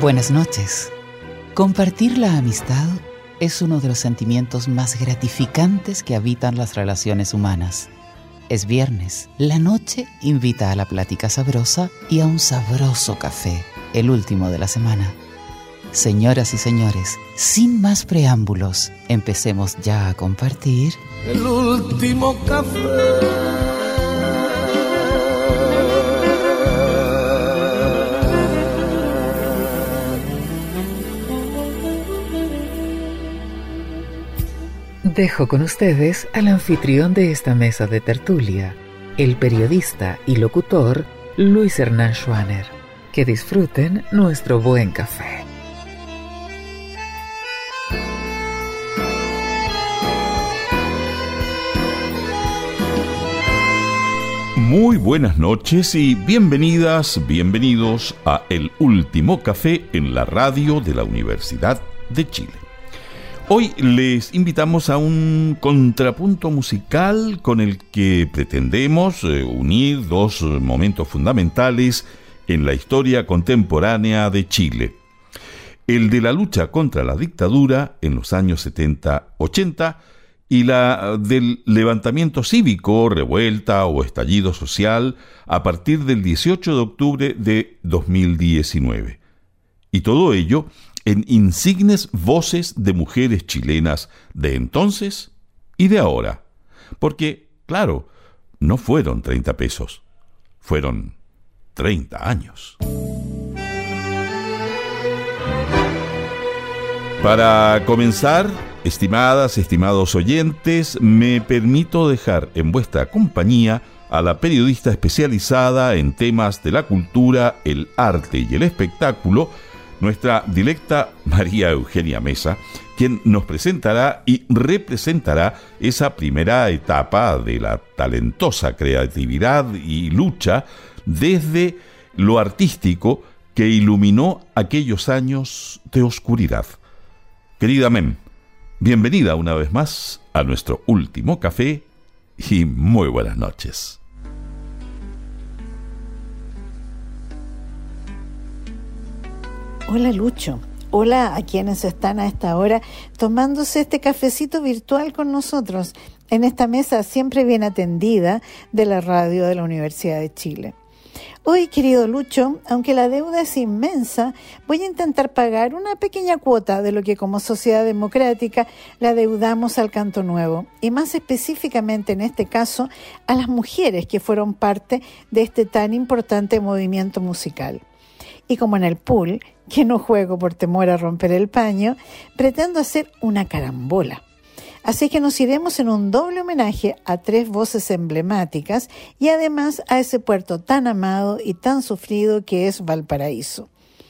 Buenas noches. Compartir la amistad es uno de los sentimientos más gratificantes que habitan las relaciones humanas. Es viernes, la noche invita a la plática sabrosa y a un sabroso café, el último de la semana. Señoras y señores, sin más preámbulos, empecemos ya a compartir el último café. Dejo con ustedes al anfitrión de esta mesa de tertulia, el periodista y locutor Luis Hernán Schwaner. Que disfruten nuestro buen café. Muy buenas noches y bienvenidas, bienvenidos a El Último Café en la radio de la Universidad de Chile. Hoy les invitamos a un contrapunto musical con el que pretendemos unir dos momentos fundamentales en la historia contemporánea de Chile. El de la lucha contra la dictadura en los años 70-80 y la del levantamiento cívico, revuelta o estallido social a partir del 18 de octubre de 2019. Y todo ello en insignes voces de mujeres chilenas de entonces y de ahora. Porque, claro, no fueron 30 pesos, fueron 30 años. Para comenzar, estimadas, estimados oyentes, me permito dejar en vuestra compañía a la periodista especializada en temas de la cultura, el arte y el espectáculo, nuestra directa María Eugenia Mesa, quien nos presentará y representará esa primera etapa de la talentosa creatividad y lucha desde lo artístico que iluminó aquellos años de oscuridad. Querida Mem, bienvenida una vez más a nuestro último café y muy buenas noches. Hola Lucho, hola a quienes están a esta hora tomándose este cafecito virtual con nosotros en esta mesa siempre bien atendida de la radio de la Universidad de Chile. Hoy, querido Lucho, aunque la deuda es inmensa, voy a intentar pagar una pequeña cuota de lo que como sociedad democrática le deudamos al Canto Nuevo, y más específicamente en este caso a las mujeres que fueron parte de este tan importante movimiento musical. Y como en el pool, que no juego por temor a romper el paño, pretendo hacer una carambola. Así que nos iremos en un doble homenaje a tres voces emblemáticas y además a ese puerto tan amado y tan sufrido que es Valparaíso.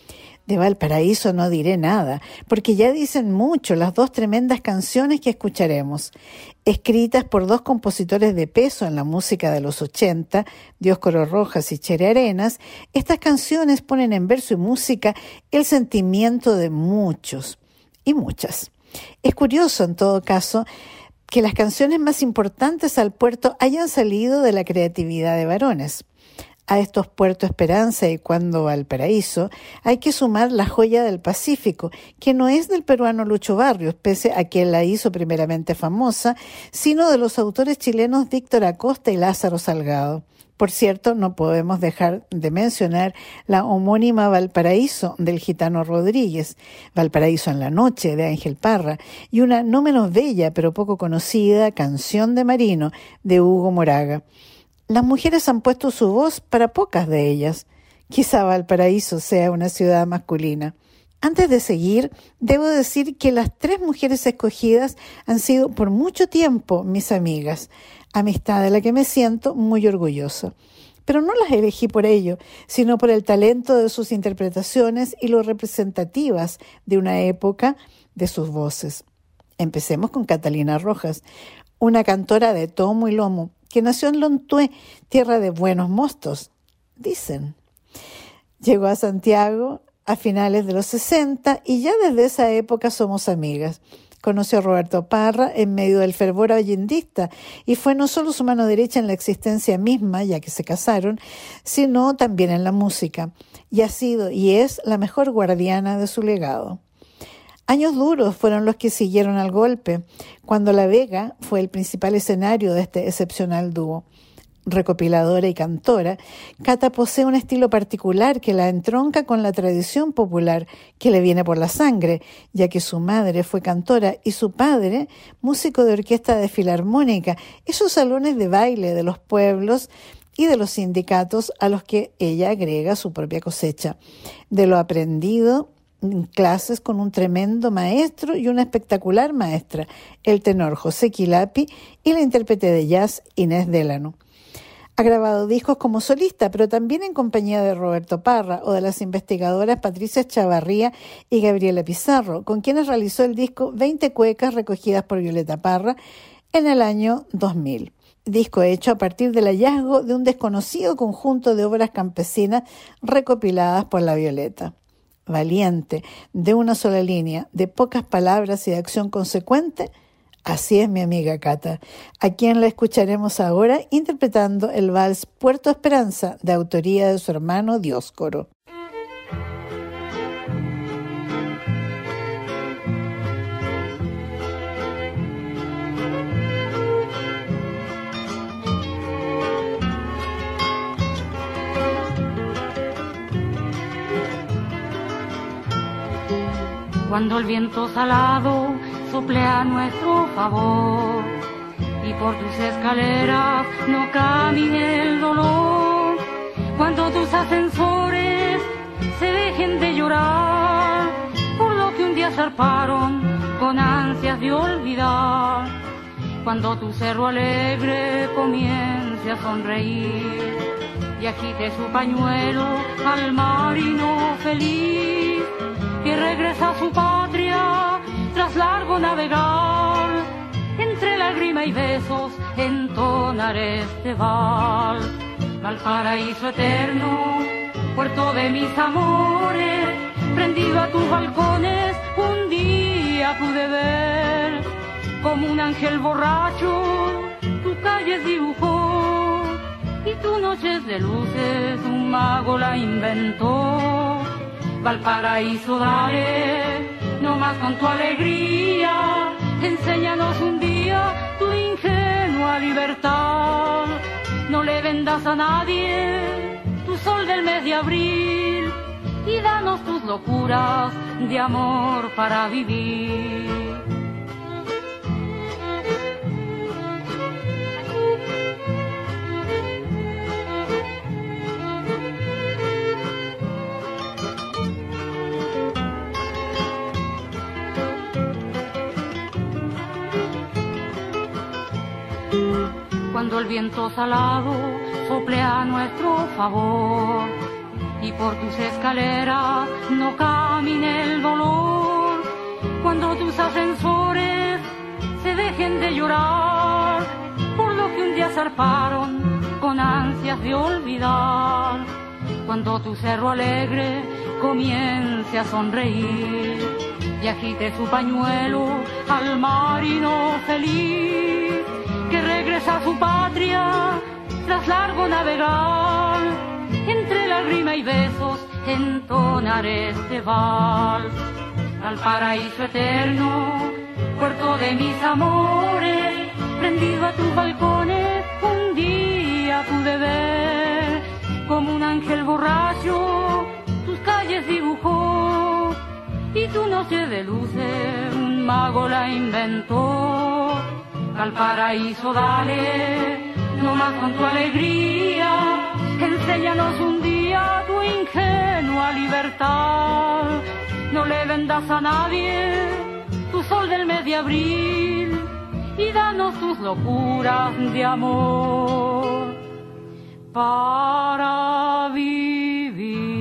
De Valparaíso no diré nada, porque ya dicen mucho las dos tremendas canciones que escucharemos. Escritas por dos compositores de peso en la música de los 80, Dioscoro Rojas y Chere Arenas, estas canciones ponen en verso y música el sentimiento de muchos y muchas. Es curioso, en todo caso, que las canciones más importantes al puerto hayan salido de la creatividad de varones. A estos Puerto Esperanza y Cuando Valparaíso hay que sumar La Joya del Pacífico, que no es del peruano Lucho Barrios, pese a que la hizo primeramente famosa, sino de los autores chilenos Víctor Acosta y Lázaro Salgado. Por cierto, no podemos dejar de mencionar la homónima Valparaíso del Gitano Rodríguez, Valparaíso en la noche de Ángel Parra y una no menos bella pero poco conocida Canción de Marino de Hugo Moraga. Las mujeres han puesto su voz para pocas de ellas. Quizá Valparaíso sea una ciudad masculina. Antes de seguir, debo decir que las tres mujeres escogidas han sido por mucho tiempo mis amigas, amistad de la que me siento muy orgullosa. Pero no las elegí por ello, sino por el talento de sus interpretaciones y lo representativas de una época de sus voces. Empecemos con Catalina Rojas, una cantora de tomo y lomo, que nació en Lontué, tierra de buenos mostos, dicen. Llegó a Santiago a finales de los 60 y ya desde esa época somos amigas. Conoció a Roberto Parra en medio del fervor allendista y fue no solo su mano derecha en la existencia misma, ya que se casaron, sino también en la música. Y ha sido y es la mejor guardiana de su legado. Años duros fueron los que siguieron al golpe, cuando La Vega fue el principal escenario de este excepcional dúo. Recopiladora y cantora, Cata posee un estilo particular que la entronca con la tradición popular que le viene por la sangre, ya que su madre fue cantora y su padre músico de orquesta de filarmónica, esos salones de baile de los pueblos y de los sindicatos a los que ella agrega su propia cosecha. De lo aprendido en clases con un tremendo maestro y una espectacular maestra, el tenor José Quilapi y la intérprete de jazz Inés Délano. Ha grabado discos como solista, pero también en compañía de Roberto Parra o de las investigadoras Patricia Chavarría y Gabriela Pizarro, con quienes realizó el disco 20 cuecas recogidas por Violeta Parra en el año 2000. Disco hecho a partir del hallazgo de un desconocido conjunto de obras campesinas recopiladas por la Violeta. Valiente, de una sola línea, de pocas palabras y de acción consecuente, así es mi amiga Cata, a quien la escucharemos ahora interpretando el vals Puerto Esperanza, de autoría de su hermano Dioscoro. Cuando el viento salado sople a nuestro favor y por tus escaleras no camine el dolor, cuando tus ascensores se dejen de llorar por lo que un día zarparon con ansias de olvidar, cuando tu cerro alegre comience a sonreír y agite su pañuelo al marino feliz que regresa a su patria tras largo navegar, entre lágrima y besos entonaré este vals. Valparaíso eterno, puerto de mis amores, prendido a tus balcones un día pude ver, como un ángel borracho tus calles dibujó, y tus noches de luces un mago la inventó. Valparaíso, dale, no más con tu alegría, enséñanos un día tu ingenua libertad. No le vendas a nadie tu sol del mes de abril y danos tus locuras de amor para vivir. Cuando el viento salado sople a nuestro favor y por tus escaleras no camine el dolor, cuando tus ascensores se dejen de llorar por lo que un día zarparon con ansias de olvidar, cuando tu cerro alegre comience a sonreír y agite su pañuelo al marino feliz que regresa a su patria tras largo navegar, entre lágrima y besos entonaré este vals. Al paraíso eterno, puerto de mis amores, prendido a tus balcones un día pude ver, como un ángel borracho tus calles dibujó, y tu noche de luces un mago la inventó. Al paraíso dale, no más con tu alegría, enséñanos un día tu ingenua libertad. No le vendas a nadie tu sol del mes de abril y danos tus locuras de amor para vivir.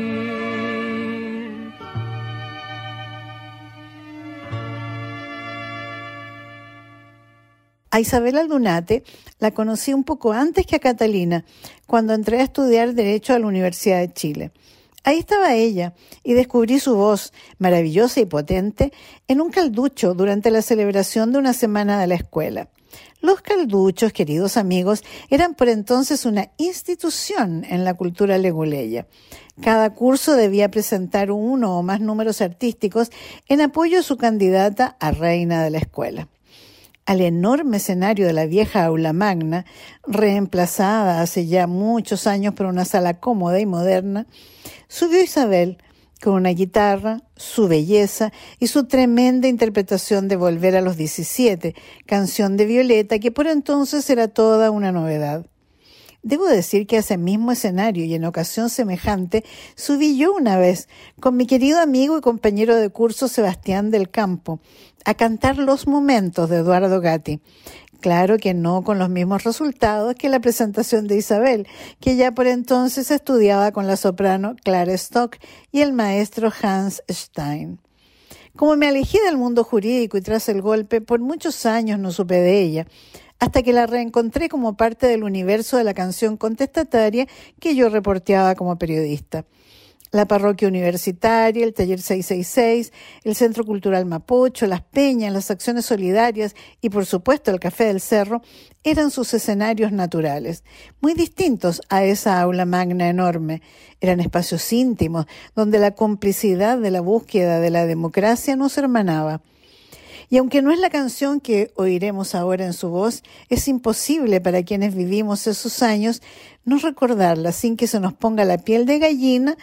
A Isabel Aldunate la conocí un poco antes que a Catalina, cuando entré a estudiar Derecho a la Universidad de Chile. Ahí estaba ella, y descubrí su voz, maravillosa y potente, en un calducho durante la celebración de una semana de la escuela. Los calduchos, queridos amigos, eran por entonces una institución en la cultura leguleya. Cada curso debía presentar uno o más números artísticos en apoyo a su candidata a reina de la escuela. Al enorme escenario de la vieja aula magna, reemplazada hace ya muchos años por una sala cómoda y moderna, subió Isabel con una guitarra, su belleza y su tremenda interpretación de Volver a los 17, canción de Violeta, que por entonces era toda una novedad. Debo decir que a ese mismo escenario y en ocasión semejante subí yo una vez con mi querido amigo y compañero de curso Sebastián del Campo a cantar Los Momentos de Eduardo Gatti. Claro que no con los mismos resultados que la presentación de Isabel, que ya por entonces estudiaba con la soprano Clara Stock y el maestro Hans Stein. Como me alejé del mundo jurídico y tras el golpe, por muchos años no supe de ella, hasta que la reencontré como parte del universo de la canción contestataria que yo reporteaba como periodista. La parroquia universitaria, el taller 666, el Centro Cultural Mapocho, las peñas, las acciones solidarias y, por supuesto, el Café del Cerro eran sus escenarios naturales, muy distintos a esa aula magna enorme. Eran espacios íntimos donde la complicidad de la búsqueda de la democracia nos hermanaba. Y aunque no es la canción que oiremos ahora en su voz, es imposible para quienes vivimos esos años no recordarla sin que se nos ponga la piel de gallina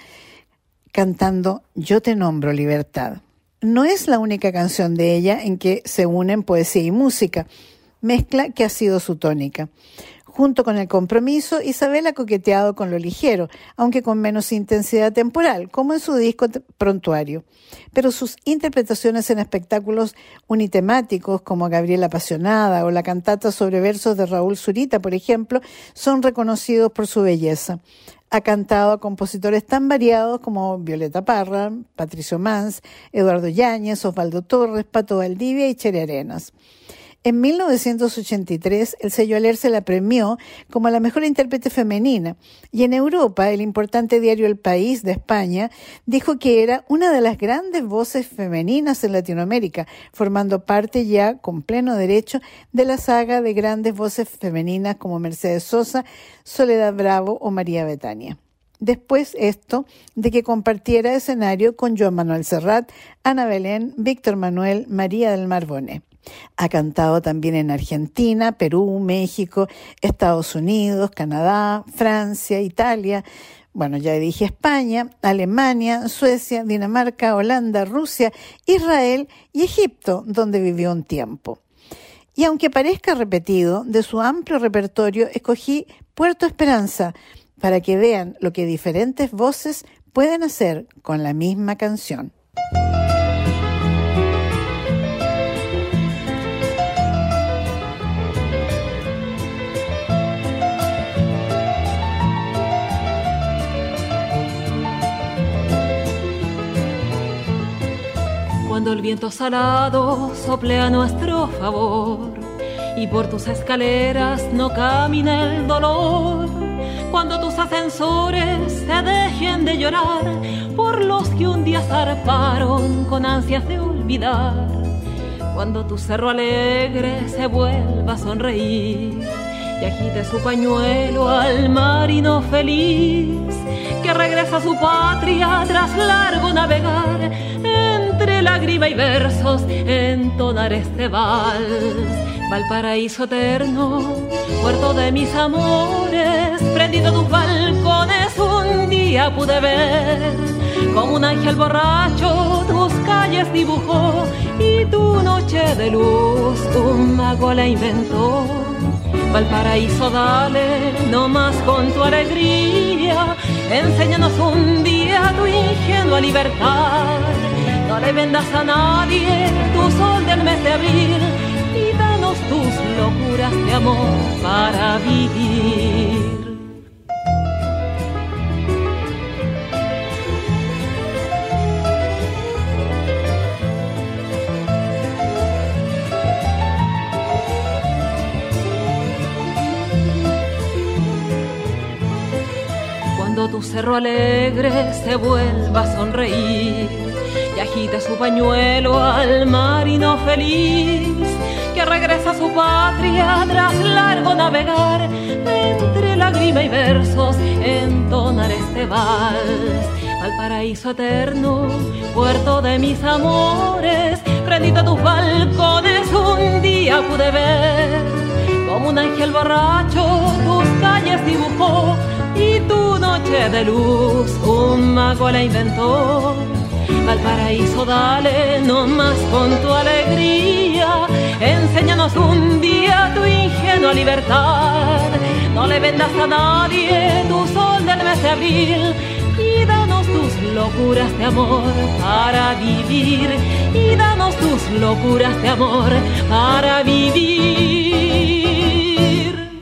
cantando Yo te nombro libertad. No es la única canción de ella en que se unen poesía y música, mezcla que ha sido su tónica. Junto con El Compromiso, Isabel ha coqueteado con lo ligero, aunque con menos intensidad temporal, como en su disco Prontuario. Pero sus interpretaciones en espectáculos unitemáticos, como Gabriela Apasionada o la cantata sobre versos de Raúl Zurita, por ejemplo, son reconocidos por su belleza. Ha cantado a compositores tan variados como Violeta Parra, Patricio Mans, Eduardo Yáñez, Osvaldo Torres, Pato Valdivia y Cheri Arenas. En 1983, el sello Alerce la premió como la mejor intérprete femenina y en Europa, el importante diario El País de España dijo que era una de las grandes voces femeninas en Latinoamérica, formando parte ya con pleno derecho de la saga de grandes voces femeninas como Mercedes Sosa, Soledad Bravo o María Betania. Después esto de que compartiera escenario con Joan Manuel Serrat, Ana Belén, Víctor Manuel, María del Mar Bonet. Ha cantado también en Argentina, Perú, México, Estados Unidos, Canadá, Francia, Italia, bueno, ya dije España, Alemania, Suecia, Dinamarca, Holanda, Rusia, Israel y Egipto, donde vivió un tiempo. Y aunque parezca repetido, de su amplio repertorio escogí Puerto Esperanza para que vean lo que diferentes voces pueden hacer con la misma canción. Cuando el viento salado sople a nuestro favor y por tus escaleras no camine el dolor, cuando tus ascensores se dejen de llorar por los que un día zarparon con ansias de olvidar, cuando tu cerro alegre se vuelva a sonreír y agite su pañuelo al marino feliz que regresa a su patria tras largo navegar, entre lágrima y versos entonar este vals. Valparaíso eterno, puerto de mis amores, prendido tus balcones un día pude ver, como un ángel borracho tus calles dibujó y tu noche de luz un mago la inventó. Valparaíso, dale, no más con tu alegría, enséñanos un día tu ingenua libertad. No le vendas a nadie tu sol del mes de abril y danos tus locuras de amor para vivir. Cuando tu cerro alegre se vuelva a sonreír y agita su pañuelo al marino feliz que regresa a su patria tras largo navegar. Entre lágrima y versos entonar este vals al paraíso eterno, puerto de mis amores. Prendito a tus balcones un día pude ver como un ángel borracho tus calles dibujó y tu noche de luz un mago la inventó. Al paraíso dale no más con tu alegría, enséñanos un día tu ingenua libertad. No le vendas a nadie tu sol del mes de abril y danos tus locuras de amor para vivir. Y danos tus locuras de amor para vivir.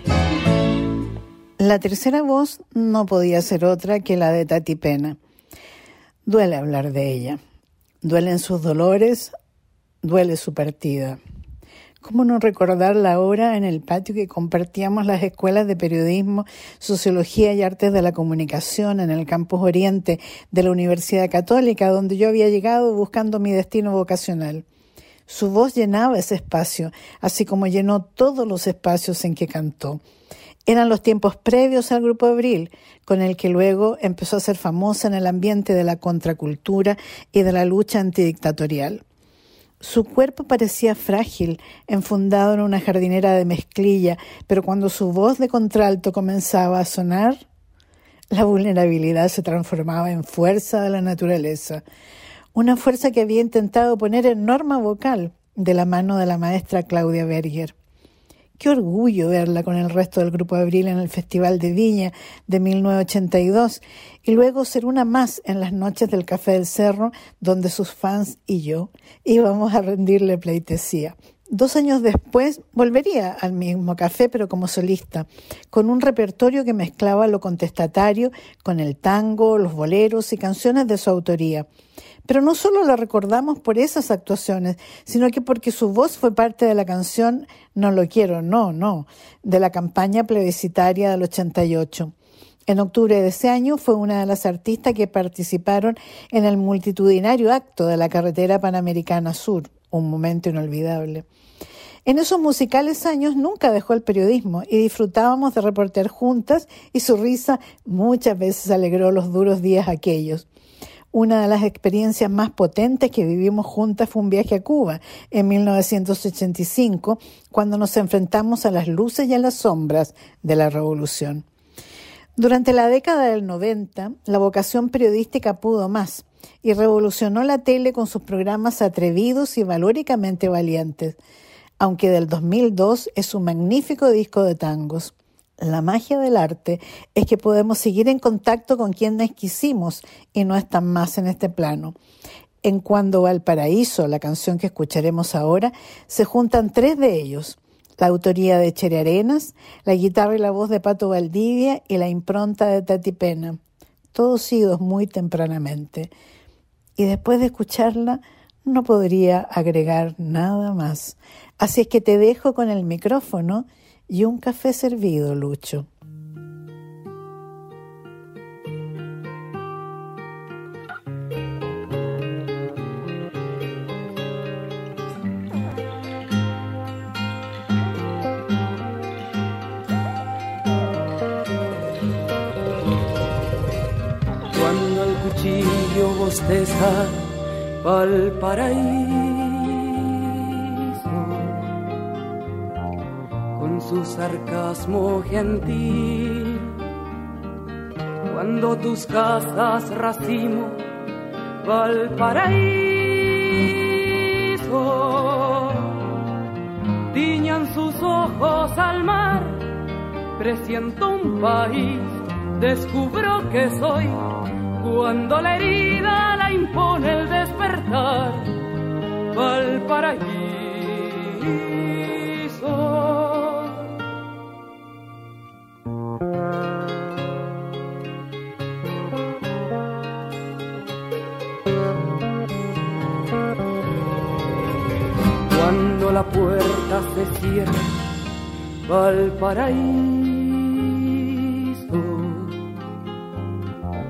La tercera voz no podía ser otra que la de Tati Pena. Duele hablar de ella, duelen sus dolores, duele su partida. ¿Cómo no recordar la hora en el patio que compartíamos las escuelas de periodismo, sociología y artes de la comunicación en el campus Oriente de la Universidad Católica, donde yo había llegado buscando mi destino vocacional? Su voz llenaba ese espacio, así como llenó todos los espacios en que cantó. Eran los tiempos previos al Grupo Abril, con el que luego empezó a ser famosa en el ambiente de la contracultura y de la lucha antidictatorial. Su cuerpo parecía frágil, enfundado en una jardinera de mezclilla, pero cuando su voz de contralto comenzaba a sonar, la vulnerabilidad se transformaba en fuerza de la naturaleza. Una fuerza que había intentado poner en norma vocal de la mano de la maestra Claudia Berger. Qué orgullo verla con el resto del Grupo Abril en el Festival de Viña de 1982 y luego ser una más en las noches del Café del Cerro, donde sus fans y yo íbamos a rendirle pleitesía. 2 años después volvería al mismo café, pero como solista, con un repertorio que mezclaba lo contestatario con el tango, los boleros y canciones de su autoría. Pero no solo la recordamos por esas actuaciones, sino que porque su voz fue parte de la canción No lo quiero, no, de la campaña plebiscitaria del 88. En octubre de ese año fue una de las artistas que participaron en el multitudinario acto de la carretera Panamericana Sur, un momento inolvidable. En esos musicales años nunca dejó el periodismo y disfrutábamos de reportear juntas y su risa muchas veces alegró los duros días aquellos. Una de las experiencias más potentes que vivimos juntas fue un viaje a Cuba en 1985, cuando nos enfrentamos a las luces y a las sombras de la revolución. Durante la década del 90, la vocación periodística pudo más y revolucionó la tele con sus programas atrevidos y valóricamente valientes, aunque del 2002 es un magnífico disco de tangos. La magia del arte es que podemos seguir en contacto con quienes quisimos y no están más en este plano. En Cuando va al paraíso, la canción que escucharemos ahora, se juntan 3 de ellos. La autoría de Chere Arenas, la guitarra y la voz de Pato Valdivia y la impronta de Tati Pena. Todos idos muy tempranamente. Y después de escucharla, no podría agregar nada más. Así es que te dejo con el micrófono y un café servido, Lucho. Cuando el cuchillo bosteza pa'l paraíso, su sarcasmo gentil, cuando tus casas racimo Valparaíso tiñan sus ojos al mar, presiento un país, descubro que soy, cuando la herida la impone el despertar, Valparaíso. Cuando la puerta se cierra, Valparaíso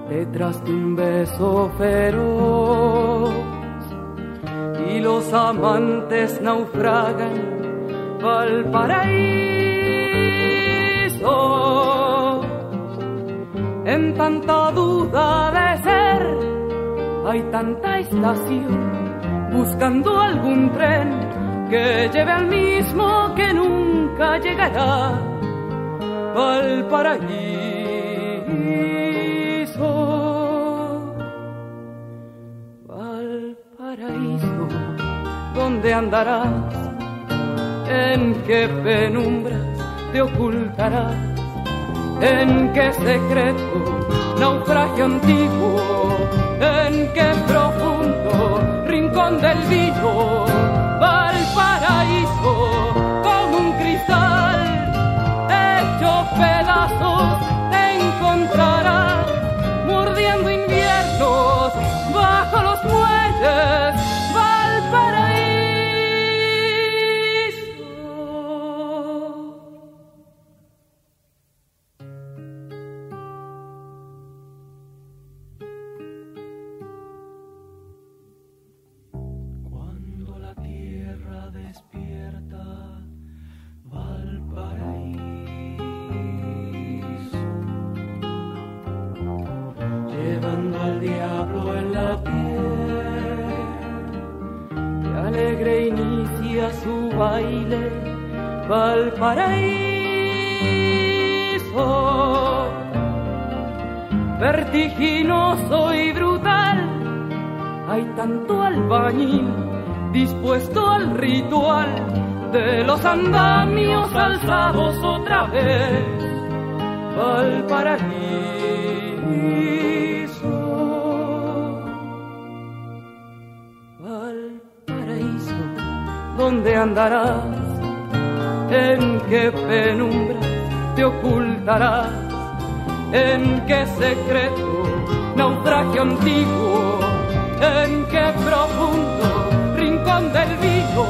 detrás de un beso feroz, y los amantes naufragan al paraíso. En tanta duda de ser, hay tanta estación, buscando algún tren que lleve al mismo que nunca llegará al paraíso. Al paraíso, ¿dónde andarás? ¿En qué penumbras te ocultarás? ¿En qué secreto naufragio antiguo? ¿En qué profundo rincón del vino? Valparaíso, como un cristal hecho pedazos, te encontrarás mordiendo inviernos bajo los muelles. Valparaíso. Llevando al diablo en la piel, que alegre inicia su baile, Valparaíso. Vertiginoso y brutal, hay tanto albañil dispuesto al ritual de los andamios alzados otra vez, Valparaíso. Valparaíso, ¿dónde andarás? ¿En qué penumbras te ocultarás? ¿En qué secreto naufragio antiguo? ¿En qué profundo rincón del vino?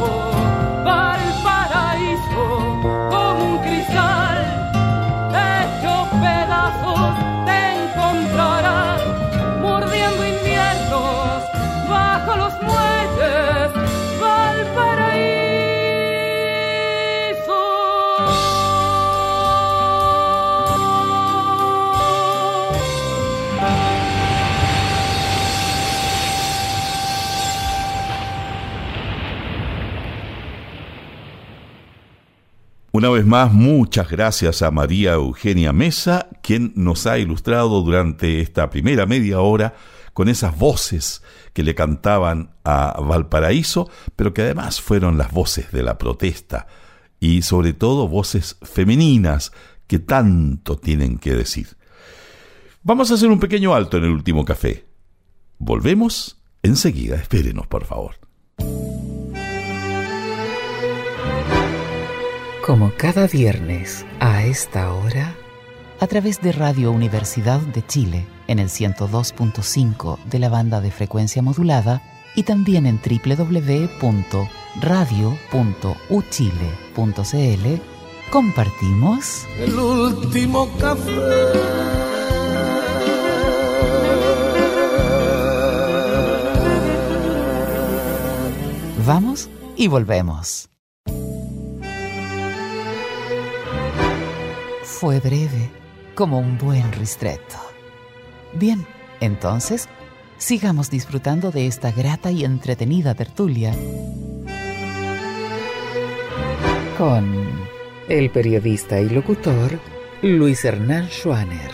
Valparaíso, como un cristal hecho pedazos, te encontrarás mordiendo inviernos bajo los muelles, Valparaíso. Una vez más, muchas gracias a María Eugenia Mesa, quien nos ha ilustrado durante esta primera media hora con esas voces que le cantaban a Valparaíso, pero que además fueron las voces de la protesta y sobre todo voces femeninas que tanto tienen que decir. Vamos a hacer un pequeño alto en el último café. Volvemos enseguida, espérenos por favor. Como cada viernes a esta hora, a través de Radio Universidad de Chile en el 102.5 de la banda de frecuencia modulada y también en www.radio.uchile.cl, compartimos el último café. Vamos y volvemos. Fue breve, como un buen ristretto. Bien, entonces, sigamos disfrutando de esta grata y entretenida tertulia con el periodista y locutor Luis Hernán Schwaner.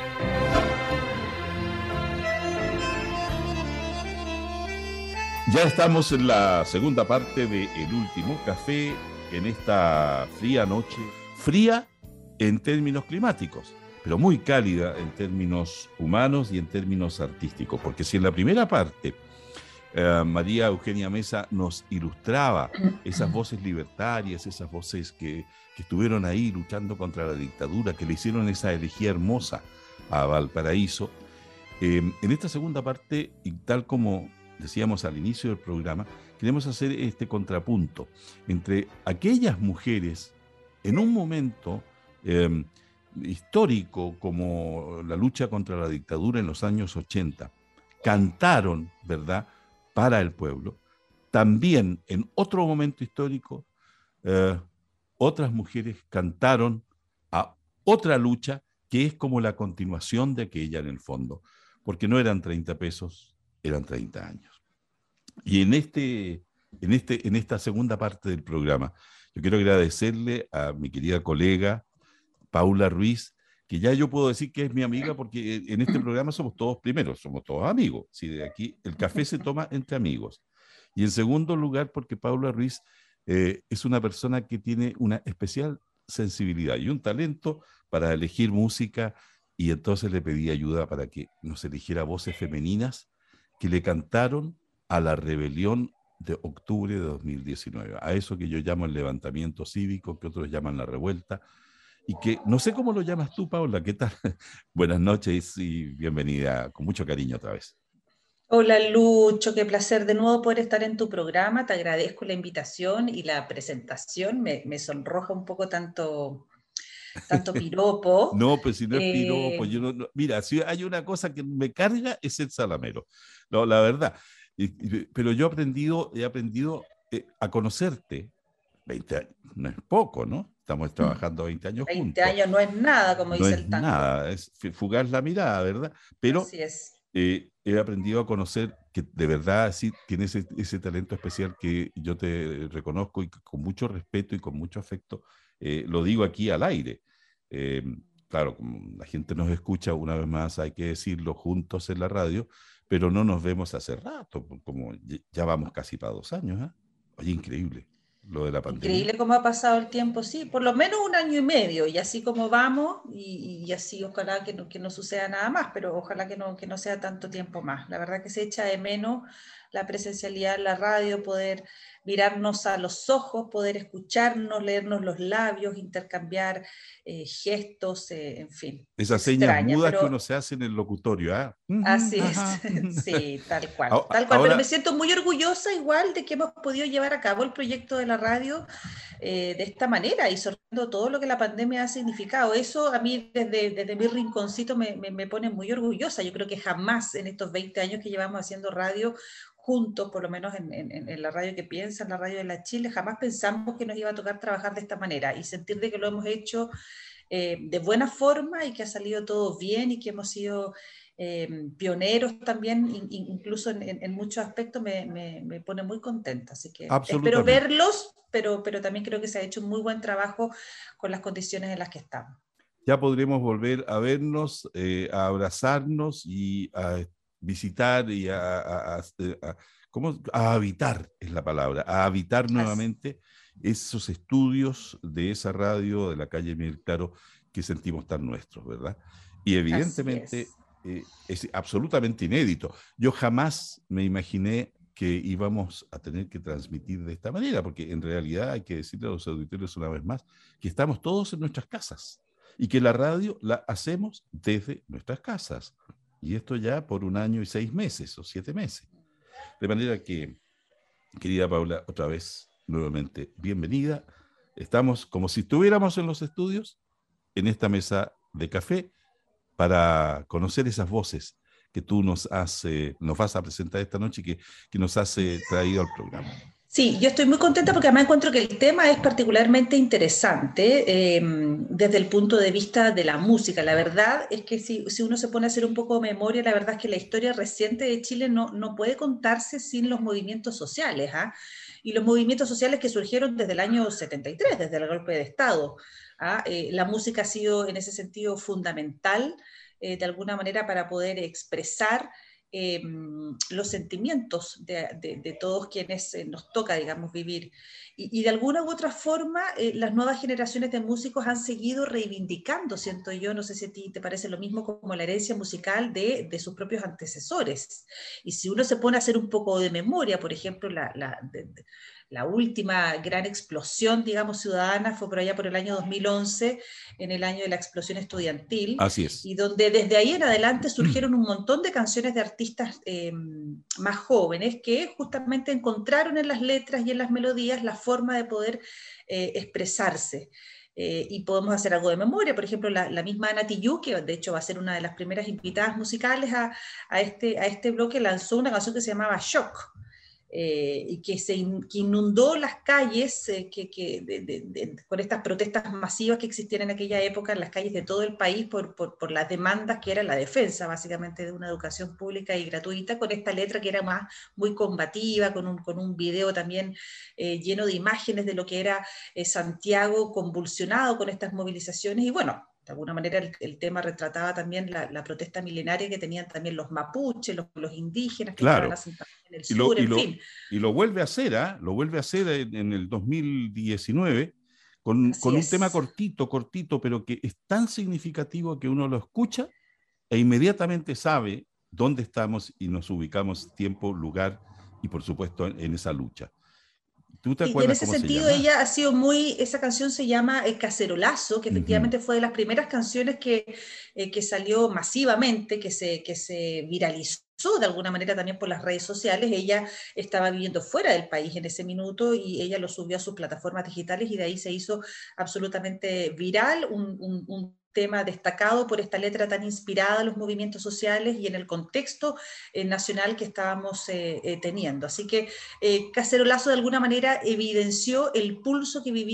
Ya estamos en la segunda parte de El Último Café, en esta fría noche, fría en términos climáticos, pero muy cálida en términos humanos y en términos artísticos, porque si en la primera parte María Eugenia Mesa nos ilustraba esas voces libertarias, esas voces que estuvieron ahí luchando contra la dictadura, que le hicieron esa elegía hermosa a Valparaíso, en esta segunda parte, y tal como decíamos al inicio del programa, queremos hacer este contrapunto entre aquellas mujeres en un momento histórico como la lucha contra la dictadura en los años 80 cantaron, ¿verdad?, para el pueblo, también en otro momento histórico otras mujeres cantaron a otra lucha que es como la continuación de aquella en el fondo, porque no eran 30 pesos, eran 30 años. Y en esta segunda parte del programa, yo quiero agradecerle a mi querida colega Paula Ruiz, que ya yo puedo decir que es mi amiga, porque en este programa somos todos amigos. Si de aquí el café se toma entre amigos. Y en segundo lugar, porque Paula Ruiz es una persona que tiene una especial sensibilidad y un talento para elegir música, y entonces le pedí ayuda para que nos eligiera voces femeninas que le cantaron a la rebelión de octubre de 2019, a eso que yo llamo el levantamiento cívico, que otros llaman la revuelta, y que no sé cómo lo llamas tú, Paula. ¿Qué tal? Buenas noches y bienvenida con mucho cariño otra vez. Hola Lucho, qué placer de nuevo poder estar en tu programa. Te agradezco la invitación y la presentación. Me sonroja un poco tanto piropo. No, pues si no es piropo, yo no, mira, si hay una cosa que me carga es el salamero. No, la verdad. Pero yo he aprendido a conocerte. 20 años, no es poco, ¿no? Estamos trabajando 20 años 20 juntos. 20 años no es nada, como dice el tango. Nada, es fugaz la mirada, ¿verdad? Pero así es. He aprendido a conocer que de verdad sí tienes ese talento especial que yo te reconozco, y con mucho respeto y con mucho afecto lo digo aquí al aire. Claro, como la gente nos escucha, una vez más hay que decirlo, juntos en la radio, pero no nos vemos hace rato, como ya vamos casi para 2 años, ¿eh? Oye, increíble lo de la pandemia. Increíble cómo ha pasado el tiempo, sí, por lo menos 1 año y medio, y así como vamos, y así ojalá que no suceda nada más, pero ojalá que no sea tanto tiempo más. La verdad que se echa de menos la presencialidad en la radio, poder mirarnos a los ojos, poder escucharnos, leernos los labios, intercambiar gestos, en fin. Esas señas mudas que uno se hace en el locutorio, ¿ah? Así es, sí, tal cual. Tal cual. Ahora, pero me siento muy orgullosa igual de que hemos podido llevar a cabo el proyecto de la radio de esta manera y sorprendiendo todo lo que la pandemia ha significado. Eso a mí desde mi rinconcito me pone muy orgullosa. Yo creo que jamás en estos 20 años que llevamos haciendo radio juntos, por lo menos en la radio que piensa, en la radio de la Chile, jamás pensamos que nos iba a tocar trabajar de esta manera y sentir de que lo hemos hecho de buena forma y que ha salido todo bien y que hemos sido pioneros también, incluso en muchos aspectos me pone muy contenta. Así que espero verlos, pero también creo que se ha hecho un muy buen trabajo con las condiciones en las que estamos. Ya podremos volver a vernos, a abrazarnos y a visitar y a habitar, es la palabra, a habitar nuevamente esos estudios de esa radio de la calle Miguel Claro que sentimos tan nuestros, ¿verdad? Y evidentemente es absolutamente inédito. Yo jamás me imaginé que íbamos a tener que transmitir de esta manera, porque en realidad hay que decirle a los auditores una vez más que estamos todos en nuestras casas y que la radio la hacemos desde nuestras casas. Y esto ya por 1 año y 6 meses o 7 meses. De manera que, querida Paula, otra vez, nuevamente, bienvenida. Estamos como si estuviéramos en los estudios, en esta mesa de café, para conocer esas voces que tú nos vas a presentar esta noche y que nos has traído al programa. Sí, yo estoy muy contenta porque además encuentro que el tema es particularmente interesante desde el punto de vista de la música. La verdad es que si uno se pone a hacer un poco de memoria, la verdad es que la historia reciente de Chile no puede contarse sin los movimientos sociales, ¿ah? Y los movimientos sociales que surgieron desde el año 73, desde el golpe de Estado. ¿Ah? La música ha sido en ese sentido fundamental, de alguna manera, para poder expresar los sentimientos de todos quienes nos toca, digamos, vivir. Y de alguna u otra forma, las nuevas generaciones de músicos han seguido reivindicando, siento yo, no sé si a ti te parece lo mismo, como la herencia musical de sus propios antecesores. Y si uno se pone a hacer un poco de memoria, por ejemplo, la última gran explosión, digamos, ciudadana fue por allá por el año 2011, en el año de la explosión estudiantil. Así es. Y donde desde ahí en adelante surgieron un montón de canciones de artistas más jóvenes que justamente encontraron en las letras y en las melodías la forma de poder expresarse. y podemos hacer algo de memoria. Por ejemplo, la misma Ana Tijoux, que de hecho va a ser una de las primeras invitadas musicales a este bloque, lanzó una canción que se llamaba Shock, y que inundó las calles con estas protestas masivas que existían en aquella época en las calles de todo el país por las demandas que era la defensa básicamente de una educación pública y gratuita, con esta letra que era muy combativa, con un video también lleno de imágenes de lo que era Santiago convulsionado con estas movilizaciones. Y bueno, de alguna manera el tema retrataba también la protesta milenaria que tenían también los mapuches, los indígenas que estaban asentados en el sur, en fin. Y lo vuelve a hacer, lo vuelve a hacer en el 2019 con un tema cortito, pero que es tan significativo que uno lo escucha e inmediatamente sabe dónde estamos y nos ubicamos, tiempo, lugar y por supuesto en esa lucha. ¿Tú te acuerdas cómo se llama? Y en ese sentido ella ha sido esa canción se llama Cacerolazo, que efectivamente fue de las primeras canciones que salió masivamente, que se viralizó de alguna manera también por las redes sociales. Ella estaba viviendo fuera del país en ese minuto y ella lo subió a sus plataformas digitales y de ahí se hizo absolutamente viral, un tema destacado por esta letra tan inspirada en los movimientos sociales y en el contexto nacional que estábamos teniendo. Así que Cacerolazo de alguna manera evidenció el pulso que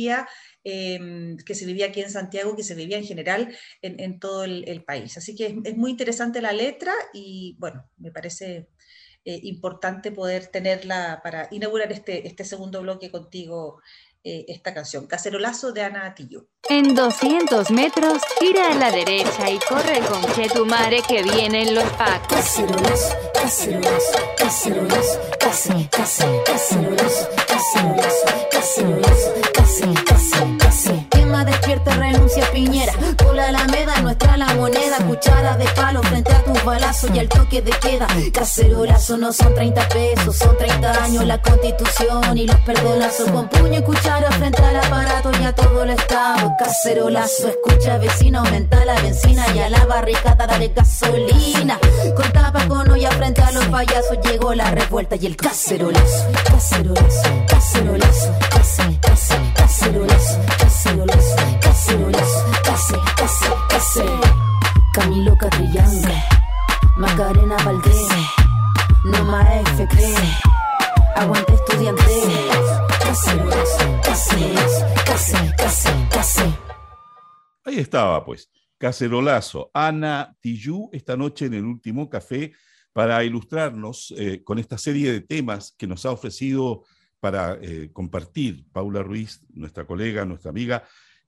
se vivía aquí en Santiago, que se vivía en general en todo el país. Así que es muy interesante la letra y bueno, me parece importante poder tenerla para inaugurar este segundo bloque contigo, esta canción, Cacerolazo de Ana Tijoux. En 200 metros, gira a la derecha y corre con Chetumare que vienen los pacos. Cacerolazo, cacerolazo, cacerolazo, cacerolazo, cacerolazo, cacerolazo, cacerolazo. Quema, despierta, renuncia, Piñera. Por la Alameda, nuestra la moneda. Cuchara de palo frente a tus balazos y al toque de queda. Cacerolazo no son 30 pesos, son 30 años la Constitución y los perdonazos. Con puño y cuchara frente al aparato y a todo el Estado. Cacerolazo, escucha vecino, aumenta la benzina y a la barricada dale gasolina. Con tapa con olla frente a los payasos llegó la revuelta y el cacerolazo. Cacerolazo, cacerolazo, cacerolazo, cacerolazo, cacerolazo, cacerolazo. Camilo Catrillanca, Macarena Valdés, Noma FP, aguante estudiante. Cacerolazo, cacerolazo, cacerolazo. Ahí estaba, pues, Cacerolazo, Ana Tijoux, esta noche en el último café, para ilustrarnos con esta serie de temas que nos ha ofrecido para compartir Paula Ruiz, nuestra colega, nuestra amiga,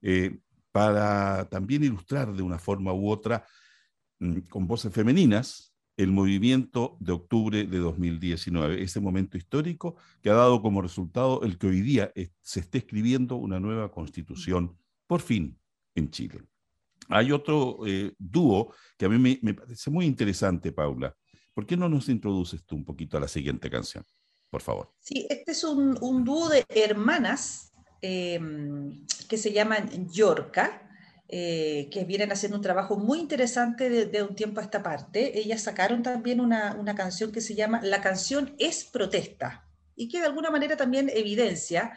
para también ilustrar de una forma u otra, con voces femeninas, el movimiento de octubre de 2019, ese momento histórico que ha dado como resultado el que hoy día se esté escribiendo una nueva constitución, por fin, en Chile. Hay otro dúo que a mí me parece muy interesante, Paula. ¿Por qué no nos introduces tú un poquito a la siguiente canción, por favor? Sí, este es un dúo de hermanas que se llaman Yorca, que vienen haciendo un trabajo muy interesante de un tiempo a esta parte. Ellas sacaron también una canción que se llama La canción es protesta, y que de alguna manera también evidencia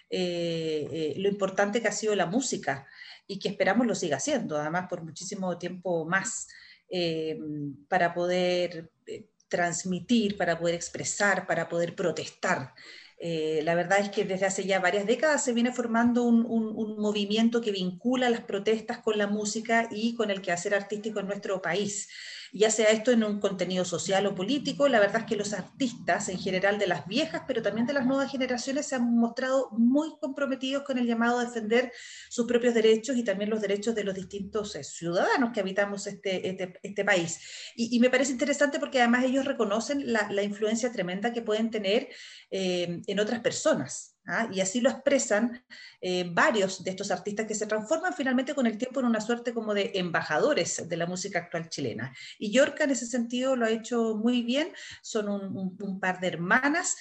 lo importante que ha sido la música, y que esperamos lo siga siendo, además por muchísimo tiempo más, para poder transmitir, para poder expresar, para poder protestar. La verdad es que desde hace ya varias décadas se viene formando un movimiento que vincula las protestas con la música y con el quehacer artístico en nuestro país. Ya sea esto en un contenido social o político, la verdad es que los artistas en general de las viejas, pero también de las nuevas generaciones, se han mostrado muy comprometidos con el llamado a defender sus propios derechos y también los derechos de los distintos ciudadanos que habitamos este país. Y me parece interesante porque además ellos reconocen la influencia tremenda que pueden tener en otras personas. Y así lo expresan varios de estos artistas que se transforman finalmente con el tiempo en una suerte como de embajadores de la música actual chilena. Y Yorca en ese sentido lo ha hecho muy bien. Son un par de hermanas,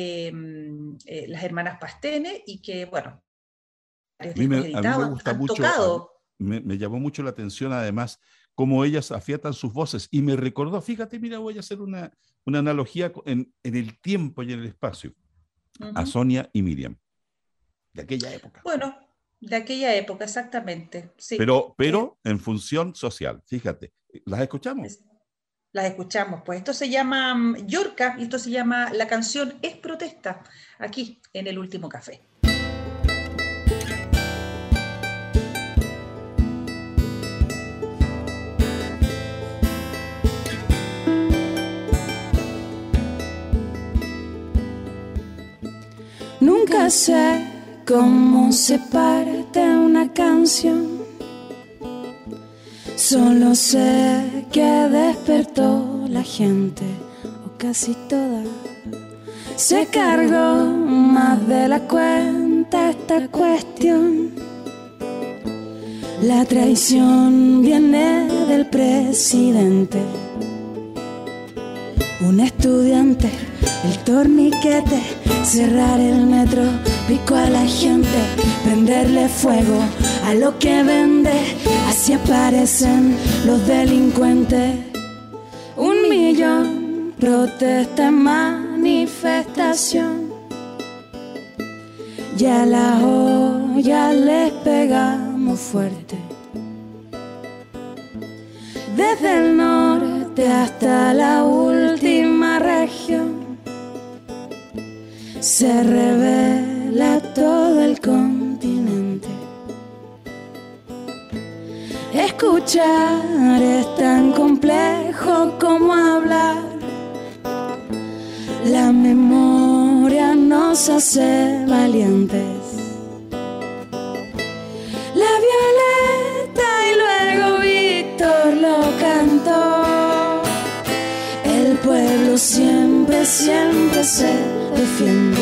las hermanas Pastene, y que, bueno, a mí me gusta mucho, me llamó mucho la atención además cómo ellas afiatan sus voces, y me recordó, fíjate, mira, voy a hacer una analogía en el tiempo y en el espacio, a Sonia y Miriam, de aquella época. Bueno, De aquella época, exactamente. Sí. Pero en función social, fíjate. ¿Las escuchamos? Las escuchamos, pues esto se llama Yorca y esto se llama La canción es protesta, aquí en El Último Café. Nunca sé cómo se parte una canción. Solo sé que despertó la gente, o casi toda. Se cargó más de la cuenta esta cuestión. La traición viene del presidente. Un estudiante, el torniquete, cerrar el metro, pico a la gente, prenderle fuego a lo que vende, así aparecen los delincuentes. 1.000.000 protesta en manifestación, ya la olla les pegamos fuerte. Desde el norte hasta la última región se revela todo el continente. Escuchar es tan complejo como hablar. La memoria nos hace valientes. La Violeta y luego Víctor lo cantó. El pueblo siempre, siempre se defiende.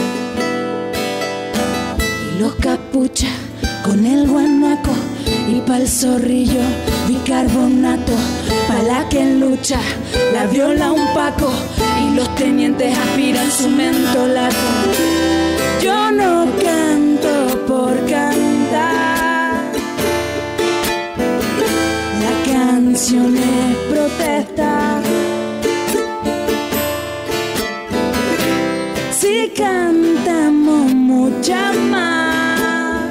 Y los capuchas con el guanaco y pa'l zorrillo bicarbonato, pa' la que lucha la viola un paco y los tenientes aspiran su mentolato. Yo no canto por cantar, la canción es protesta. Si cantamos mucha más,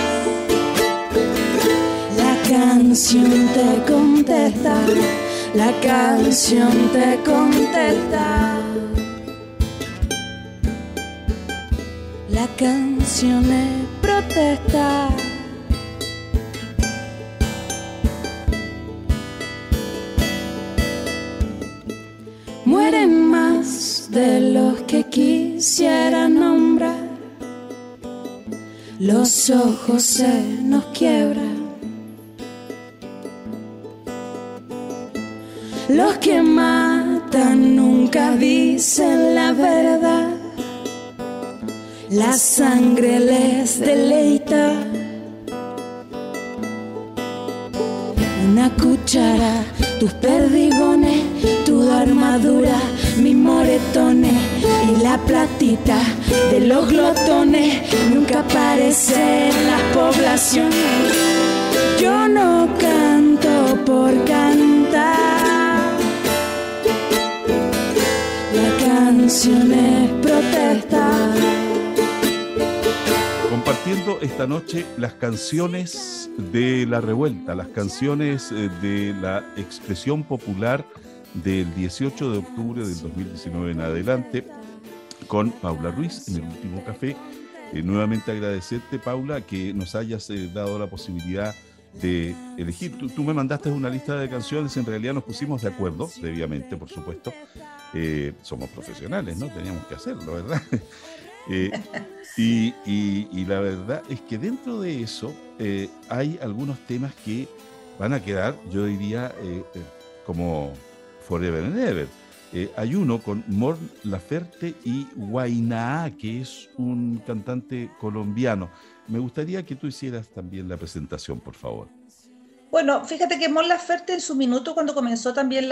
la canción te contesta, la canción te contesta. La canción es protesta. Mueren más de los que quisiera nombrar. Los ojos se nos quiebran. Los que matan nunca dicen la verdad. La sangre les deleita. Una cuchara, tus perdigones, tu armadura, mis moretones y la platita de los glotones nunca aparece en las poblaciones. Yo no canto por cantar, la canción es protesta. Compartiendo esta noche las canciones de la revuelta, las canciones de la expresión popular del 18 de octubre del 2019 en adelante, con Paula Ruiz en El Último Café. Nuevamente agradecerte, Paula, que nos hayas dado la posibilidad de elegir. Tú me mandaste una lista de canciones, en realidad nos pusimos de acuerdo, debidamente, por supuesto. Somos profesionales, ¿no? Teníamos que hacerlo, ¿verdad? Y la verdad es que dentro de eso hay algunos temas que van a quedar, yo diría, como forever and ever. Hay uno con Mon Laferte y Huayna, que es un cantante colombiano. Me gustaría que tú hicieras también la presentación, por favor. Bueno, fíjate que Mon Laferte en su minuto, cuando comenzó también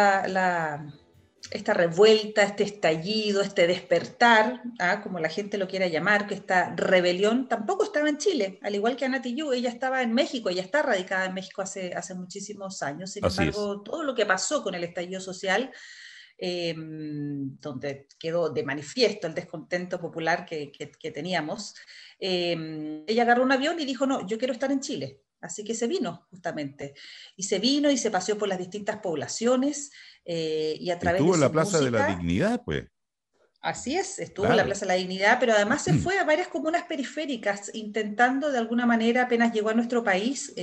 esta revuelta, este estallido, este despertar, como la gente lo quiera llamar, que esta rebelión, tampoco estaba en Chile, al igual que Ana Tijoux. Ella estaba en México, ella está radicada en México hace muchísimos años. Sin embargo, todo lo que pasó con el estallido social donde quedó de manifiesto el descontento popular que teníamos, ella agarró un avión y dijo, no, yo quiero estar en Chile. Así que se vino, justamente. Y se vino y se paseó por las distintas poblaciones y a través de su estuvo en la Plaza música, de la Dignidad, pues. Así es, estuvo Claro. en la Plaza de la Dignidad, pero además se fue a varias comunas periféricas, intentando de alguna manera, apenas llegó a nuestro país,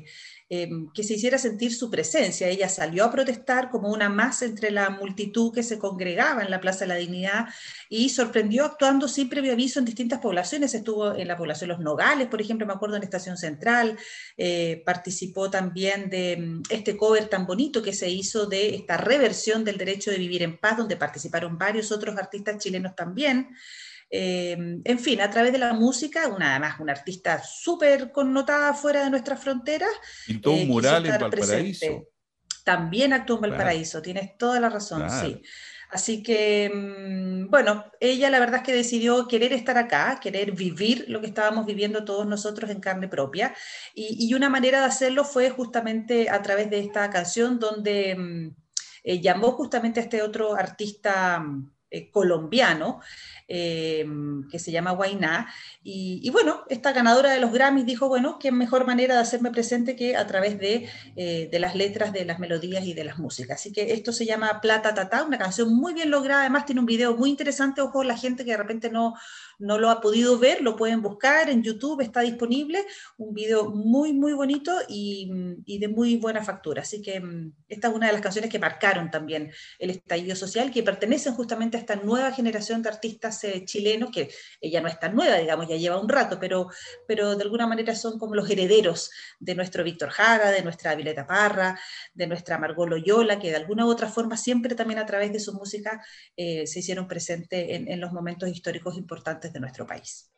que se hiciera sentir su presencia. Ella salió a protestar como una más entre la multitud que se congregaba en la Plaza de la Dignidad y sorprendió actuando sin previo aviso en distintas poblaciones. Estuvo en la población Los Nogales, por ejemplo, me acuerdo en Estación Central, participó también de este cover tan bonito que se hizo de esta reversión del Derecho de Vivir en Paz, donde participaron varios otros artistas chilenos también. En fin, a través de la música, además una artista súper connotada fuera de nuestras fronteras. Pintó un mural en Valparaíso. Presente. También actuó en Valparaíso, claro. Tienes toda la razón, claro. Sí. Así que, bueno, ella la verdad es que decidió querer estar acá, querer vivir lo que estábamos viviendo todos nosotros en carne propia, y una manera de hacerlo fue justamente a través de esta canción donde llamó justamente a este otro artista colombiano, que se llama Huayna, y bueno, esta ganadora de los Grammys dijo, bueno, qué mejor manera de hacerme presente que a través de las letras, de las melodías y de las músicas. Así que esto se llama Plata Tatá, una canción muy bien lograda, además tiene un video muy interesante. Ojo, la gente que de repente no lo ha podido ver, lo pueden buscar en YouTube, está disponible, un video muy, muy bonito y de muy buena factura. Así que esta es una de las canciones que marcaron también el estallido social, que pertenecen justamente a esta nueva generación de artistas chilenos, que ella no es tan nueva, digamos, ya lleva un rato, pero de alguna manera son como los herederos de nuestro Víctor Jara, de nuestra Violeta Parra, de nuestra Margot Loyola, que de alguna u otra forma siempre también a través de su música se hicieron presentes en los momentos históricos importantes de nuestro país.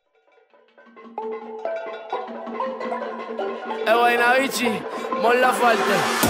Guaynabichi, Mon Laferte.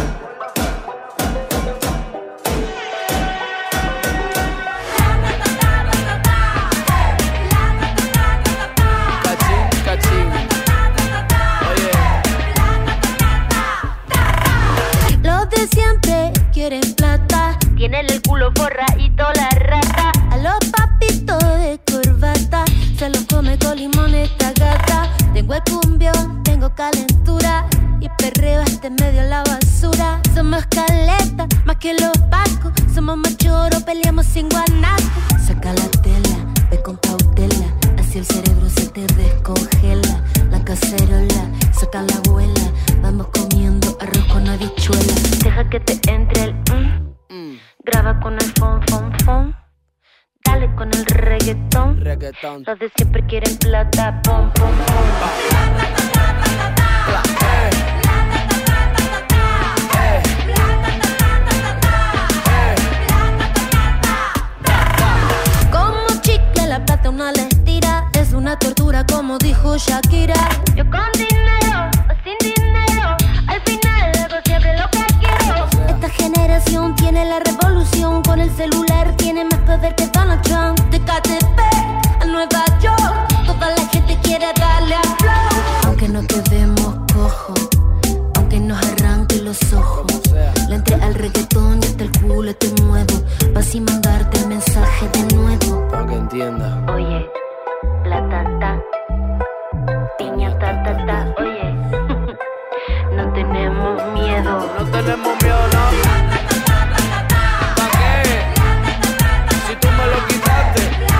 Siempre quieren plata, tienen el culo forradito la rata. A los papitos de corbata se los come con limón esta gata. Tengo el cumbión, tengo calentura y perreo hasta en medio la basura. Somos caleta, más que los pacos. Somos machoros, peleamos sin guanaco. Saca la tela, ve con cautela, así el cerebro se te descongela. La cacerola, saca la abuela, vamos comiendo arroz con habichuela. Deja que te entre el graba con el fon. Dale con el reggaetón. Los de siempre quieren plata, pom. Como chicle la plata una le estira, es una tortura como dijo Shakira. Yo con dinero o sin dinero, al final hago siempre lo que quiero. Esta generación tiene la revolución, con el celular tiene más poder que Donald Trump. De KTP a Nueva York, toda la gente quiere darle a flow. Aunque no quedemos cojo, aunque nos arranque los ojos, le entré al reggaetón y hasta el culo te muevo, pa' así mandarte el mensaje de nuevo. Para que entienda. Oye, plata, piña, ta, oye, no tenemos miedo. No tenemos miedo, no. ¿Para qué? Si tú me lo quitaste.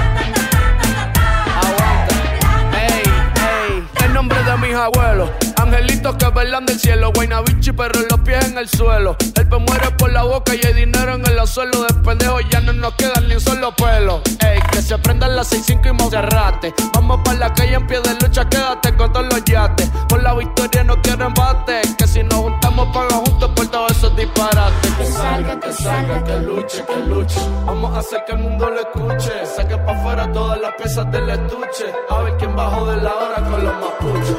Aguanta. Ey, el nombre de mis abuelos. Angelitos que velan del cielo. Guaynabichi, pero los pies en el suelo. El pe muere por la boca y hay dinero en el suelo. De pendejos ya no nos quedan ni un solo pelo. Ey, que se prendan las 6-5 y Monserrate. Vamos pa' la calle en pie de lucha, quédate con todos los yates. Por la victoria no quiero embate, que si nos juntamos paga juntos por todos esos disparates. Que salga, que luche. Vamos a hacer que el mundo lo escuche. Saque pa' afuera todas las piezas del estuche. A ver quién bajó de la hora con los mapuches.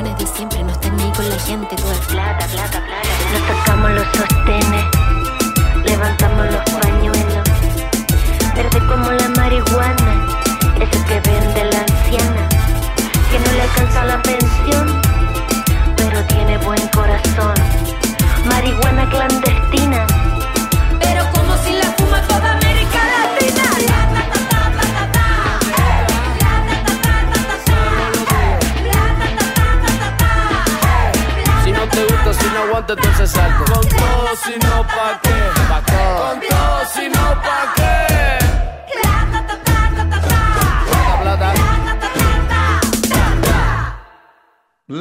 Siempre no están ni con la gente, todo es Plata. Nos sacamos los sostenes,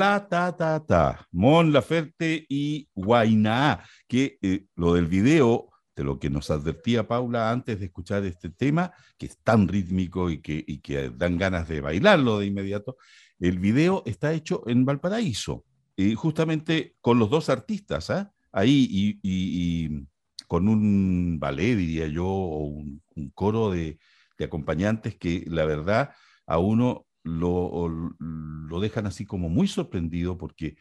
La Ta Ta Ta, Mon Laferte y Huayna, que lo del video, de lo que nos advertía Paula antes de escuchar este tema, que es tan rítmico y que dan ganas de bailarlo de inmediato, el video está hecho en Valparaíso, justamente con los dos artistas, ahí y con un ballet, diría yo, o un coro de acompañantes que la verdad a uno lo dejan así como muy sorprendido, porque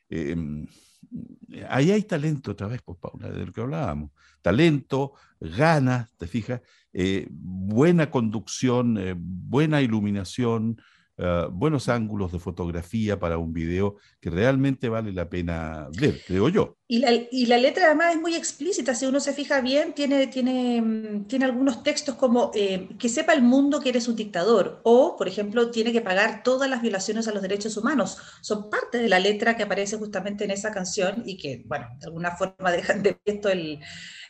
ahí hay talento otra vez, pues, Paula, de lo que hablábamos. Talento, ganas, ¿te fijas? Buena conducción, buena iluminación, buenos ángulos de fotografía para un video que realmente vale la pena ver, creo yo. Y la letra además es muy explícita, si uno se fija bien, tiene algunos textos como que sepa el mundo que eres un dictador, o, por ejemplo, tiene que pagar todas las violaciones a los derechos humanos. Son parte de la letra que aparece justamente en esa canción y que, bueno, de alguna forma dejan de esto el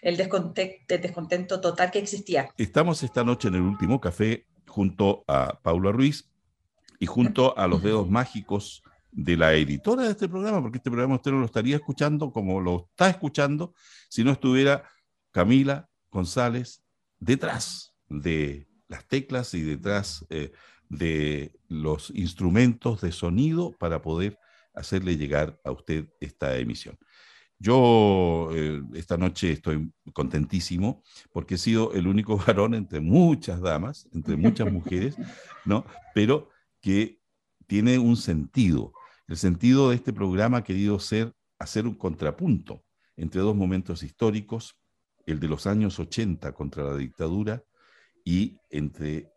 descontento total que existía. Estamos esta noche en el último café junto a Paula Ruiz y junto a los dedos mágicos de la editora de este programa, porque este programa usted no lo estaría escuchando como lo está escuchando si no estuviera Camila González detrás de las teclas y detrás de los instrumentos de sonido para poder hacerle llegar a usted esta emisión. Yo esta noche estoy contentísimo porque he sido el único varón entre muchas damas, entre muchas mujeres, ¿no? Pero que tiene un sentido. El sentido de este programa ha querido ser hacer un contrapunto entre dos momentos históricos, el de los años 80 contra la dictadura y entre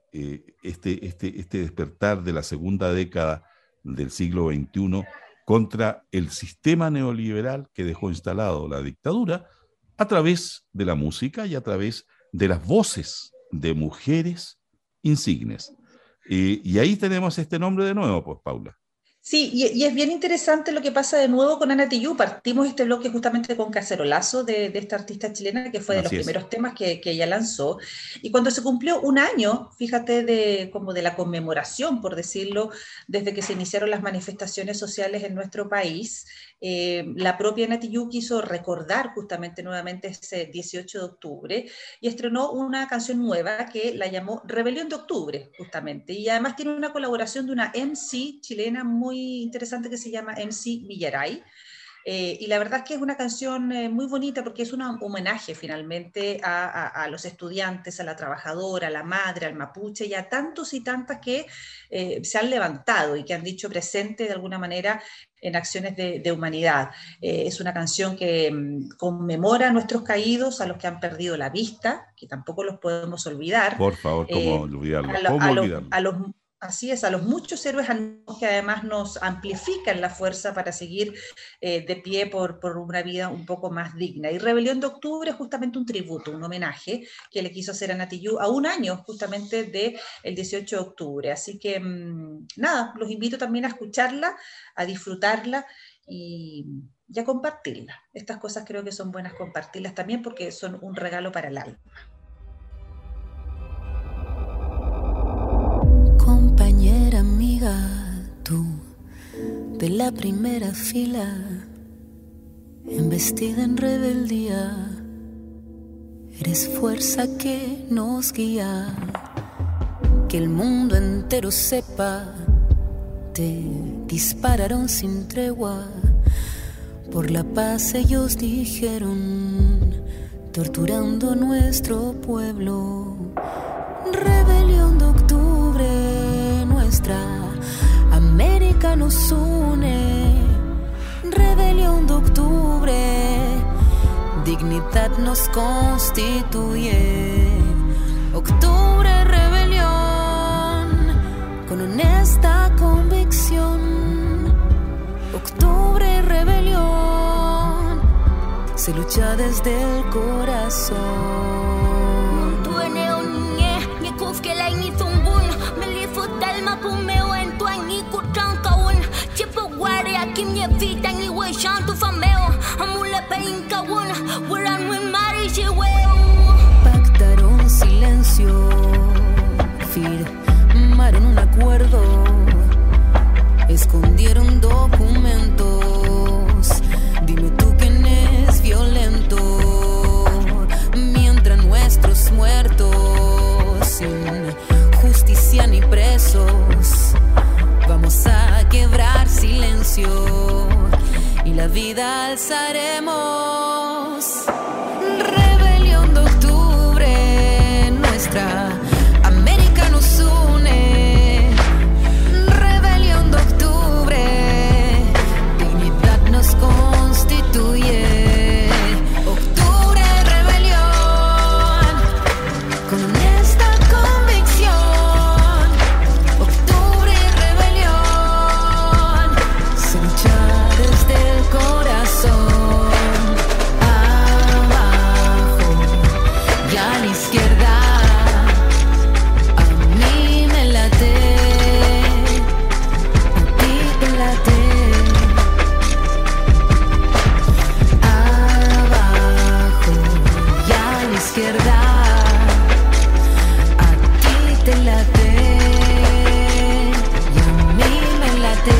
este despertar de la segunda década del siglo XXI contra el sistema neoliberal que dejó instalado la dictadura a través de la música y a través de las voces de mujeres insignes. Y ahí tenemos este nombre de nuevo, pues, Paula. Sí, y es bien interesante lo que pasa de nuevo con Ana Tijoux. Partimos este bloque justamente con Cacerolazo de esta artista chilena, que fue de los primeros temas que ella lanzó. Y cuando se cumplió un año, fíjate, como de la conmemoración, por decirlo, desde que se iniciaron las manifestaciones sociales en nuestro país, la propia Ana Tijoux quiso recordar justamente nuevamente ese 18 de octubre y estrenó una canción nueva que la llamó Rebelión de Octubre, justamente. Y además tiene una colaboración de una MC chilena muy interesante que se llama MC Villaray. Y la verdad es que es una canción muy bonita porque es un homenaje finalmente a los estudiantes, a la trabajadora, a la madre, al mapuche y a tantos y tantas que se han levantado y que han dicho presente de alguna manera en acciones de humanidad. Es una canción que conmemora a nuestros caídos, a los que han perdido la vista, que tampoco los podemos olvidar. Por favor, ¿cómo olvidarlo? Así es, a los muchos héroes que además nos amplifican la fuerza para seguir de pie por una vida un poco más digna. Y Rebelión de Octubre es justamente un tributo, un homenaje que le quiso hacer a Ana Tijoux a un año justamente del 18 de octubre. Así que nada, los invito también a escucharla, a disfrutarla y a compartirla. Estas cosas creo que son buenas compartirlas también porque son un regalo para el alma. Compañera, amiga, tú de la primera fila, embestida en rebeldía, eres fuerza que nos guía, que el mundo entero sepa, te dispararon sin tregua, por la paz ellos dijeron, torturando nuestro pueblo. Rebelión de octubre, nuestra América nos une. Rebelión de octubre, dignidad nos constituye. Octubre, rebelión, con honesta convicción. Octubre, rebelión, se lucha desde el corazón. Pactaron silencio, firmaron un acuerdo, escondieron documentos. Dime tú quién es violento, mientras nuestros muertos sin justicia ni presos. Vamos a quebrar silencio y la vida alzaremos. Rebelión de octubre, nuestra América nos une. Rebelión de octubre, dignidad nos constituye. Octubre, rebelión, con honesta convicción. Octubre, rebelión, se lucha desde el corazón. Abajo y a la izquierda, a mí me late, a ti te late. Abajo y a la izquierda, a ti te late y a mí me late.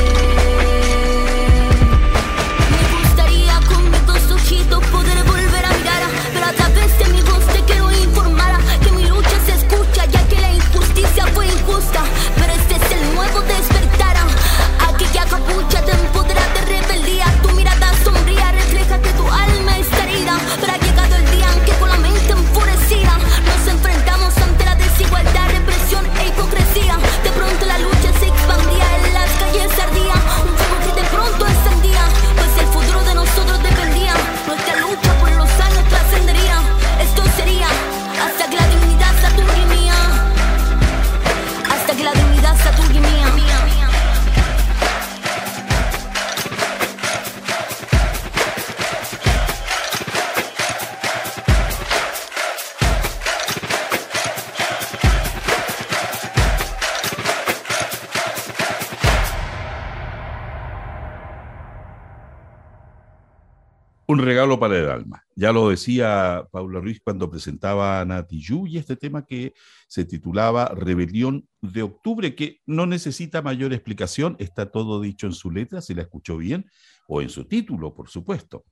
Me gustaría con mis dos ojitos poder volver a mirar, pero a través de mi voz te quiero informar que mi lucha se escucha, ya que la injusticia fue injusta. Pero este es el nuevo despertar. Aquella capucha te empodera de rebeldía. Tu mirada sombría refleja que tu alma está herida. Pero ha llegado el día en que con la mente enfurecida nos enfrentamos ante la desigualdad, represión e hipocresía. De pronto la lucha se expandía, en las calles ardía un fuego que de pronto encendía, pues el futuro de nosotros dependía. Nuestra lucha por los años trascendería. Esto sería hasta que la dignidad sea tuya y mía. Hasta que la dignidad sea tuya y mía. Un regalo para el alma. Ya lo decía Paula Ruiz cuando presentaba a Nati Yu, y este tema que se titulaba Rebelión de Octubre, que no necesita mayor explicación, está todo dicho en su letra, si la escuchó bien, o en su título, por supuesto.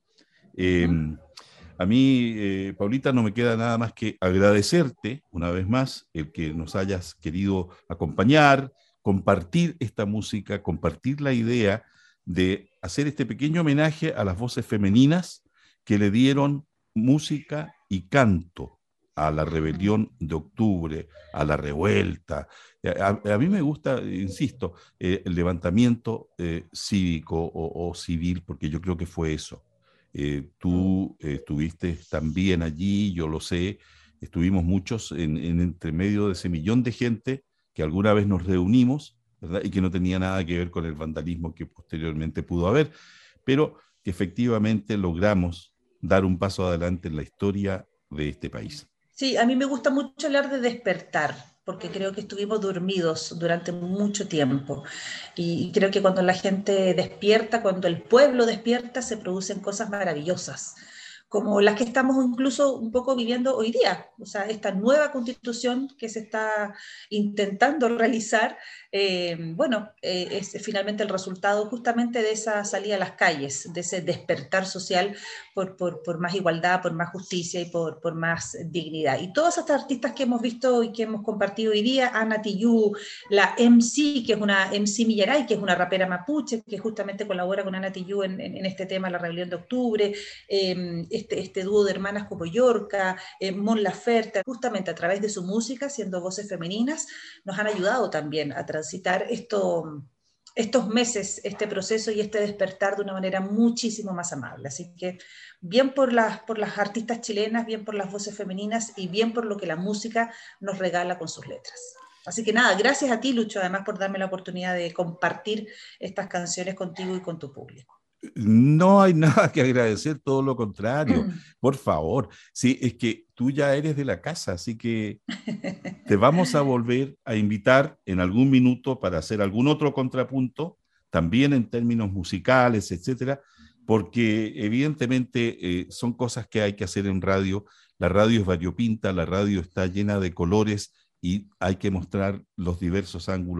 A mí, Paulita, no me queda nada más que agradecerte una vez más el que nos hayas querido acompañar, compartir esta música, compartir la idea de hacer este pequeño homenaje a las voces femeninas que le dieron música y canto a la rebelión de octubre, a la revuelta. A mí me gusta, insisto, el levantamiento cívico o civil, porque yo creo que fue eso. Tú estuviste también allí, yo lo sé, estuvimos muchos en entre medio de ese millón de gente que alguna vez nos reunimos, ¿verdad? Y que no tenía nada que ver con el vandalismo que posteriormente pudo haber, pero que efectivamente logramos dar un paso adelante en la historia de este país. Sí, a mí me gusta mucho hablar de despertar, porque creo que estuvimos dormidos durante mucho tiempo. Y creo que cuando la gente despierta, cuando el pueblo despierta, se producen cosas maravillosas, como las que estamos incluso un poco viviendo hoy día. O sea, esta nueva constitución que se está intentando realizar, es finalmente el resultado justamente de esa salida a las calles, de ese despertar social por más igualdad, por más justicia y por más dignidad. Y todas estas artistas que hemos visto y que hemos compartido hoy día, Ana Tijoux, la MC, que es una MC Millaray, que es una rapera mapuche, que justamente colabora con Ana Tijoux en este tema, la rebelión de octubre, este dúo de hermanas como Yorca, Mon Laferte, justamente a través de su música, siendo voces femeninas, nos han ayudado también a transitar estos meses, este proceso y este despertar de una manera muchísimo más amable. Así que bien por las artistas chilenas, bien por las voces femeninas y bien por lo que la música nos regala con sus letras. Así que nada, gracias a ti, Lucho, además por darme la oportunidad de compartir estas canciones contigo y con tu público. No hay nada que agradecer, todo lo contrario. Por favor, sí, es que tú ya eres de la casa, así que te vamos a volver a invitar en algún minuto para hacer algún otro contrapunto, también en términos musicales, etcétera, porque evidentemente son cosas que hay que hacer en radio. La radio es variopinta, la radio está llena de colores y hay que mostrar los diversos ángulos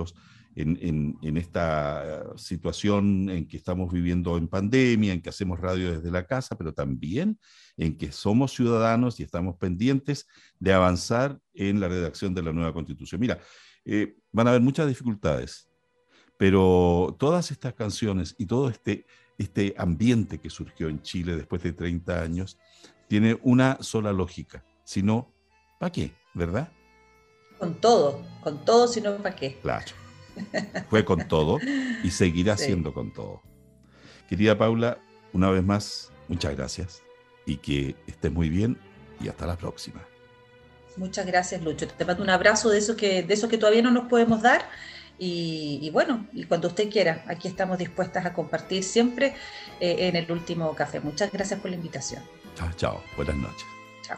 en esta situación en que estamos viviendo en pandemia, en que hacemos radio desde la casa, pero también en que somos ciudadanos y estamos pendientes de avanzar en la redacción de la nueva Constitución. Mira, van a haber muchas dificultades, pero todas estas canciones y todo este ambiente que surgió en Chile después de 30 años tiene una sola lógica, si no, ¿para qué? ¿Verdad? Con todo, si no, ¿para qué? Claro. Fue con todo y seguirá siendo con todo. Querida Paula, una vez más, muchas gracias y que estés muy bien y hasta la próxima. Muchas gracias, Lucho. Te mando un abrazo de eso que todavía no nos podemos dar y bueno, y cuando usted quiera, aquí estamos dispuestas a compartir siempre en el último café. Muchas gracias por la invitación. Chao, chao. Buenas noches. Chao.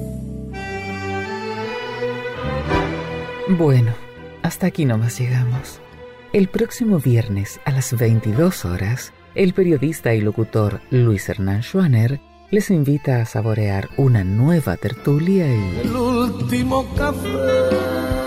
Bueno, hasta aquí nomás llegamos. El próximo viernes a las 22 horas, el periodista y locutor Luis Hernán Schwaner les invita a saborear una nueva tertulia y... El último café.